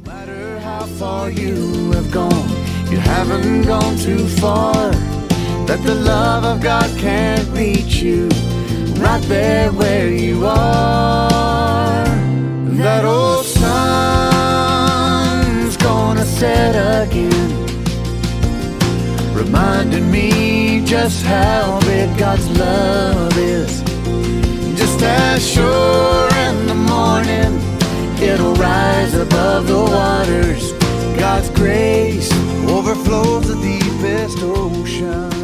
No matter how far you have gone, you haven't gone too far. That the love of God can't reach you right there where you are. That old sun's gonna set again, reminding me just how big God's love is. Just as sure in the morning it'll rise above the waters, God's grace overflows the deepest ocean.